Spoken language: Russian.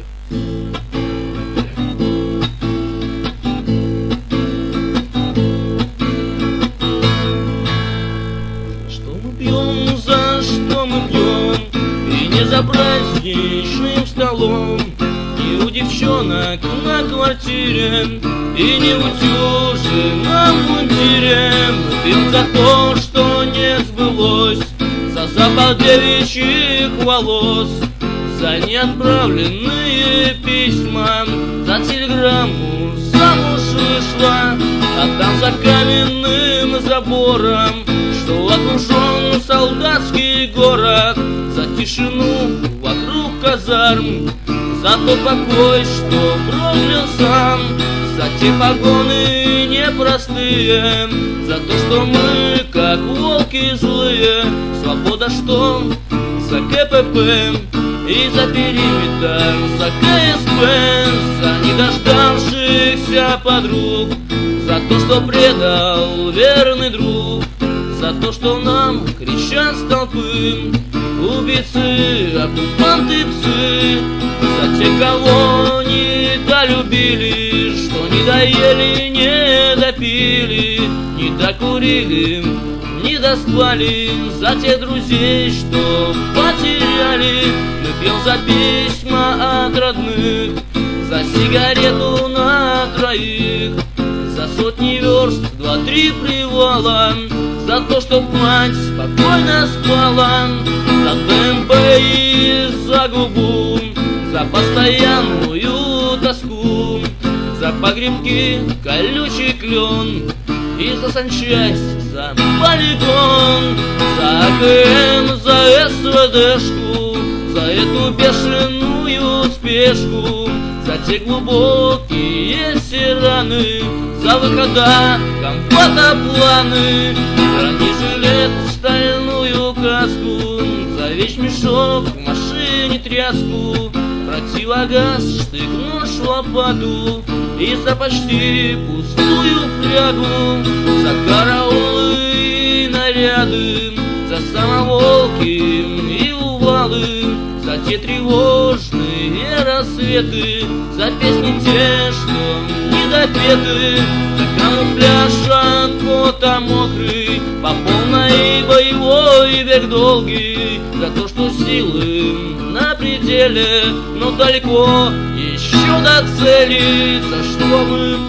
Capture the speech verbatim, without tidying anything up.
Что мы пьем, за что мы пьем, и не за праздничным столом, не у девчонок на квартире, и не утюженном мундире. Мы пьем за то, что не сбылось, за запах девичьих волос, за неотправленные письма, за телеграмму замуж вышла, а там за каменным забором, что окружен солдатский город, за тишину вокруг казарм, за тот покой, что проклял сам, за те погоны непростые, за то, что мы как волки злые, свобода, что за КПП и за периметр, за КСП, за недождавшихся подруг, за то, что предал верный друг, за то, что нам кричат с толпы убийцы, оккупанты, псы, за тех, кого не долюбили, что не доели, не допили, не докурили, не доспали, за тех друзей, что потеряли. Мы пьем за письма от родных, за сигарету на троих, за сотни верст, два-три привала, за то, чтоб мать спокойно спала, за ДМП и за губу, за постоянную тоску, за погребки, колючий клен и за санчасть, за полигон, за АКМ, за СВДшку, за эту бешеную спешку, за те глубокие раны, за выхода, комфорта, планы, бронежилет, стальную каску, за вещмешок, в машине тряску, противогаз, штык, нож, лопату и за почти пустую флягу, за караулы и наряды, за самоволки и увалы, за те тревожные рассветы, за песни те, что недопеты, за камуфляж от пота мокрый, по полной боевой век долгий, за то, что силы на пределе, но далеко еще до цели, за что мы